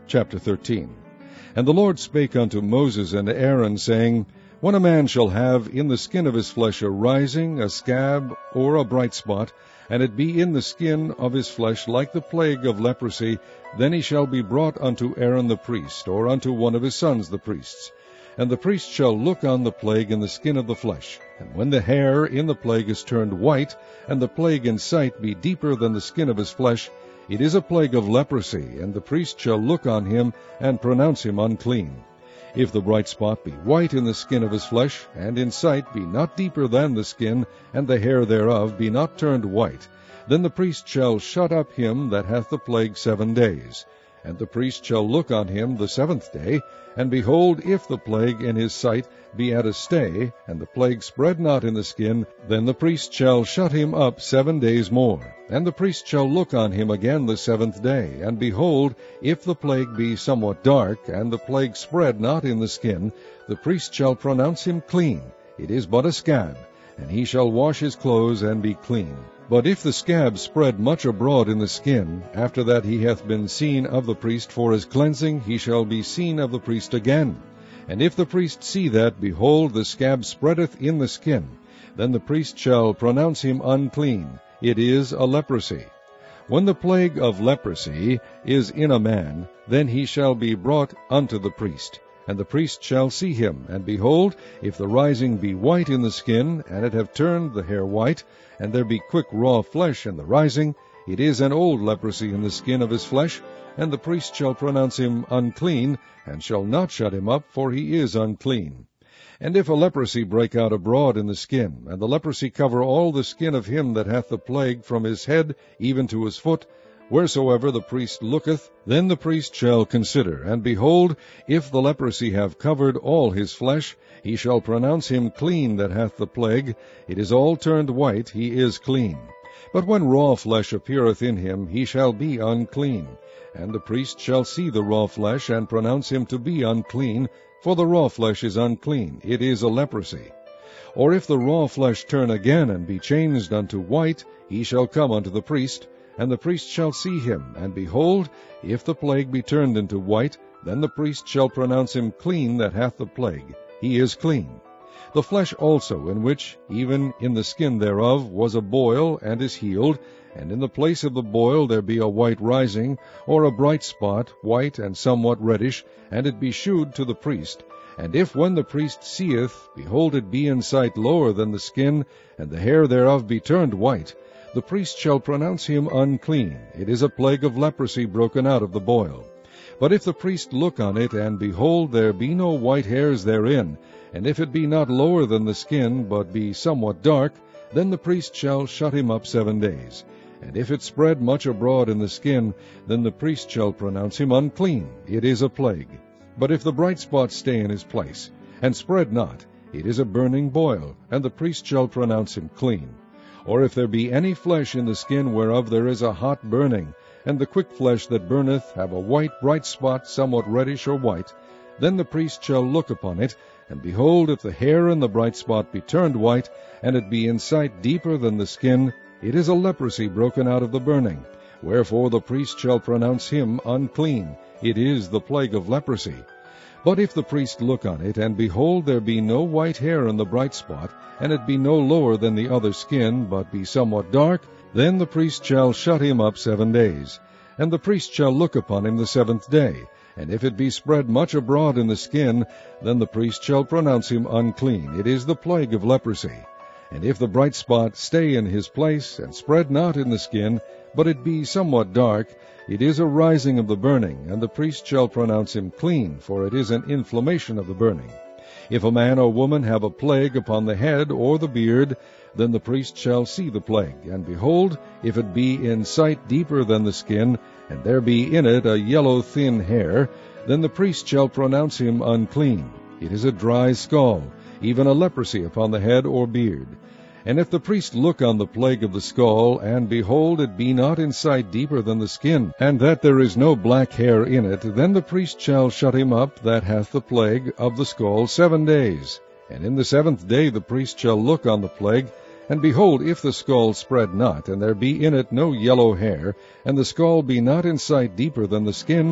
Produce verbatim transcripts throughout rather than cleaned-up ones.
Chapter thirteen. And the Lord spake unto Moses and Aaron, saying, When a man shall have in the skin of his flesh a rising, a scab, or a bright spot, and it be in the skin of his flesh like the plague of leprosy, then he shall be brought unto Aaron the priest, or unto one of his sons the priests. And the priest shall look on the plague in the skin of the flesh. And when the hair in the plague is turned white, and the plague in sight be deeper than the skin of his flesh, it is a plague of leprosy, and the priest shall look on him, and pronounce him unclean. If the bright spot be white in the skin of his flesh, and in sight be not deeper than the skin, and the hair thereof be not turned white, then the priest shall shut up him that hath the plague seven days. And the priest shall look on him the seventh day, and behold, if the plague in his sight be at a stay, and the plague spread not in the skin, then the priest shall shut him up seven days more. And the priest shall look on him again the seventh day, and behold, if the plague be somewhat dark, and the plague spread not in the skin, the priest shall pronounce him clean. It is but a scab, and he shall wash his clothes and be clean. But if the scab spread much abroad in the skin, after that he hath been seen of the priest for his cleansing, he shall be seen of the priest again. And if the priest see that, behold, the scab spreadeth in the skin, then the priest shall pronounce him unclean. It is a leprosy. When the plague of leprosy is in a man, then he shall be brought unto the priest. And the priest shall see him, and behold, if the rising be white in the skin, and it have turned the hair white, and there be quick raw flesh in the rising, it is an old leprosy in the skin of his flesh, and the priest shall pronounce him unclean, and shall not shut him up, for he is unclean. And if a leprosy break out abroad in the skin, and the leprosy cover all the skin of him that hath the plague from his head even to his foot, wheresoever the priest looketh, then the priest shall consider, and behold, if the leprosy have covered all his flesh, he shall pronounce him clean that hath the plague. It is all turned white, he is clean. But when raw flesh appeareth in him, he shall be unclean. And the priest shall see the raw flesh, and pronounce him to be unclean, for the raw flesh is unclean, it is a leprosy. Or if the raw flesh turn again, and be changed unto white, he shall come unto the priest, and the priest shall see him, and behold, if the plague be turned into white, then the priest shall pronounce him clean that hath the plague. He is clean. The flesh also, in which, even in the skin thereof, was a boil, and is healed, and in the place of the boil there be a white rising, or a bright spot, white and somewhat reddish, and it be shewed to the priest. And if when the priest seeth, behold, it be in sight lower than the skin, and the hair thereof be turned white, the priest shall pronounce him unclean. It is a plague of leprosy broken out of the boil. But if the priest look on it, and behold, there be no white hairs therein, and if it be not lower than the skin, but be somewhat dark, then the priest shall shut him up seven days. And if it spread much abroad in the skin, then the priest shall pronounce him unclean. It is a plague. But if the bright spot stay in his place, and spread not, it is a burning boil, and the priest shall pronounce him clean. Or if there be any flesh in the skin whereof there is a hot burning, and the quick flesh that burneth have a white bright spot, somewhat reddish or white, then the priest shall look upon it, and behold, if the hair in the bright spot be turned white, and it be in sight deeper than the skin, it is a leprosy broken out of the burning. Wherefore the priest shall pronounce him unclean. It is the plague of leprosy. But if the priest look on it, and behold, there be no white hair in the bright spot, and it be no lower than the other skin, but be somewhat dark, then the priest shall shut him up seven days. And the priest shall look upon him the seventh day. And if it be spread much abroad in the skin, then the priest shall pronounce him unclean. It is the plague of leprosy. And if the bright spot stay in his place, and spread not in the skin, but it be somewhat dark, it is a rising of the burning, and the priest shall pronounce him clean, for it is an inflammation of the burning. If a man or woman have a plague upon the head or the beard, then the priest shall see the plague. And behold, if it be in sight deeper than the skin, and there be in it a yellow thin hair, then the priest shall pronounce him unclean. It is a dry scald, even a leprosy upon the head or beard. And if the priest look on the plague of the skull, and behold, it be not in sight deeper than the skin, and that there is no black hair in it, then the priest shall shut him up that hath the plague of the skull seven days. And in the seventh day the priest shall look on the plague, and behold, if the skull spread not, and there be in it no yellow hair, and the skull be not in sight deeper than the skin,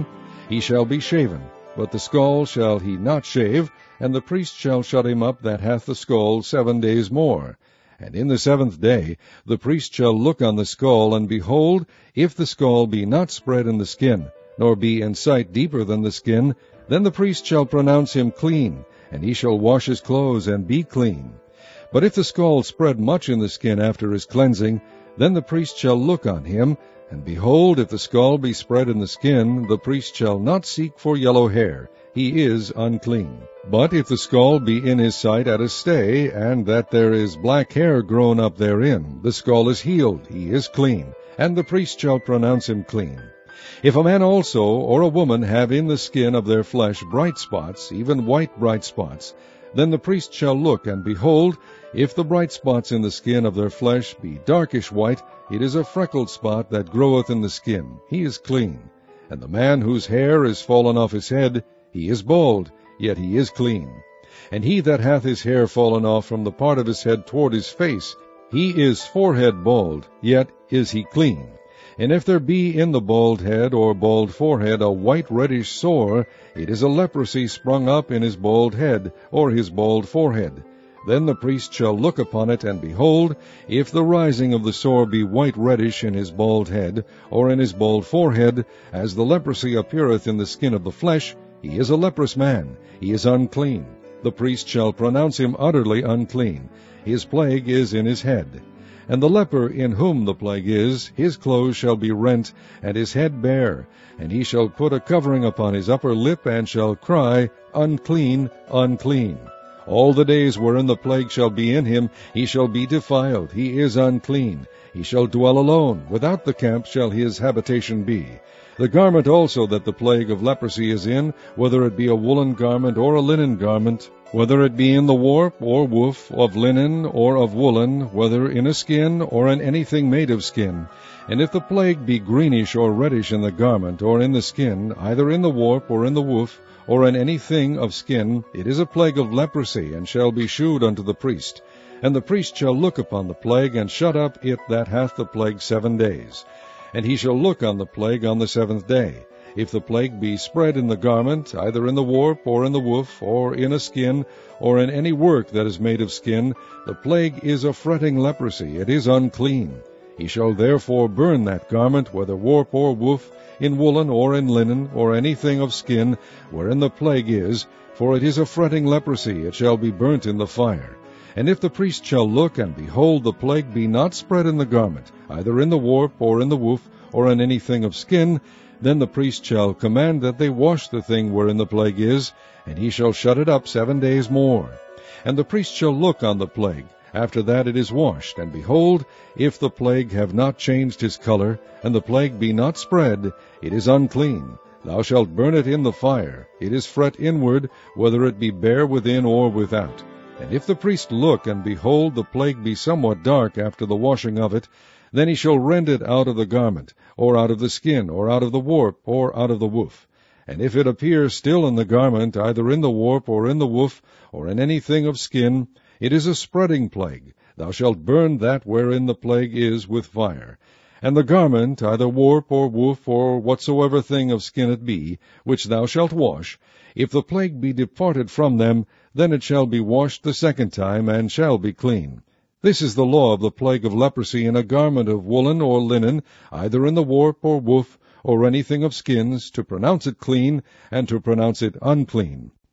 he shall be shaven, but the skull shall he not shave, and the priest shall shut him up that hath the skull seven days more. And in the seventh day the priest shall look on the skull, and behold, if the skull be not spread in the skin, nor be in sight deeper than the skin, then the priest shall pronounce him clean, and he shall wash his clothes, and be clean. But if the skull spread much in the skin after his cleansing, then the priest shall look on him, and behold, if the skull be spread in the skin, the priest shall not seek for yellow hair, he is unclean. But if the skull be in his sight at a stay, and that there is black hair grown up therein, the skull is healed, he is clean, and the priest shall pronounce him clean. If a man also or a woman have in the skin of their flesh bright spots, even white bright spots, then the priest shall look, and behold, if the bright spots in the skin of their flesh be darkish white, it is a freckled spot that groweth in the skin, he is clean. And the man whose hair is fallen off his head, he is bald, yet he is clean. And he that hath his hair fallen off from the part of his head toward his face, he is forehead bald, yet is he clean. And if there be in the bald head or bald forehead a white reddish sore, it is a leprosy sprung up in his bald head or his bald forehead. Then the priest shall look upon it, and behold, if the rising of the sore be white reddish in his bald head, or in his bald forehead, as the leprosy appeareth in the skin of the flesh, he is a leprous man, he is unclean. The priest shall pronounce him utterly unclean. His plague is in his head. And the leper in whom the plague is, his clothes shall be rent, and his head bare, and he shall put a covering upon his upper lip, and shall cry, Unclean, unclean. All the days wherein the plague shall be in him, he shall be defiled, he is unclean. He shall dwell alone, without the camp shall his habitation be. The garment also that the plague of leprosy is in, whether it be a woolen garment or a linen garment, whether it be in the warp or woof, of linen or of woolen, whether in a skin or in anything made of skin. And if the plague be greenish or reddish in the garment or in the skin, either in the warp or in the woof, or in anything of skin, it is a plague of leprosy, and shall be shewed unto the priest. And the priest shall look upon the plague, and shut up it that hath the plague seven days. And he shall look on the plague on the seventh day. If the plague be spread in the garment, either in the warp, or in the woof, or in a skin, or in any work that is made of skin, the plague is a fretting leprosy, it is unclean. He shall therefore burn that garment, whether warp or woof, in woolen or in linen, or anything of skin, wherein the plague is, for it is a fretting leprosy, it shall be burnt in the fire. And if the priest shall look, and behold, the plague be not spread in the garment, either in the warp, or in the woof, or in anything of skin, then the priest shall command that they wash the thing wherein the plague is, and he shall shut it up seven days more. And the priest shall look on the plague, after that it is washed, and behold, if the plague have not changed his color, and the plague be not spread, it is unclean. Thou shalt burn it in the fire. It is fret inward, whether it be bare within or without. And if the priest look, and behold, the plague be somewhat dark after the washing of it, then he shall rend it out of the garment, or out of the skin, or out of the warp, or out of the woof. And if it appear still in the garment, either in the warp, or in the woof, or in anything of skin, it is a spreading plague. Thou shalt burn that wherein the plague is with fire. And the garment, either warp, or woof, or whatsoever thing of skin it be, which thou shalt wash, if the plague be departed from them, then it shall be washed the second time, and shall be clean. This is the law of the plague of leprosy in a garment of woolen or linen, either in the warp or woof, or anything of skins, to pronounce it clean, and to pronounce it unclean.